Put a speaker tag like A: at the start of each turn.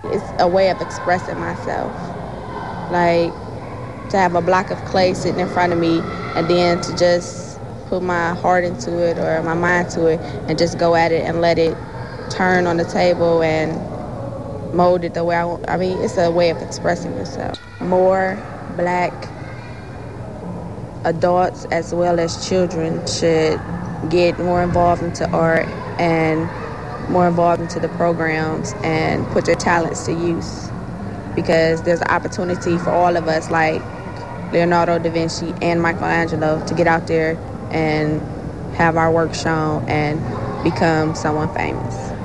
A: It's a way of expressing myself. Like, to have a block of clay sitting in front of me and then to just put my heart into it or my mind to it and just go at it and let it turn on the table and mold it the way I want. I mean, it's a way of expressing yourself. More black adults as well as children should get more involved into art and more involved into the programs and put their talents to use, because there's an opportunity for all of us, like Leonardo da Vinci and Michelangelo, to get out there and have our work shown and become someone famous.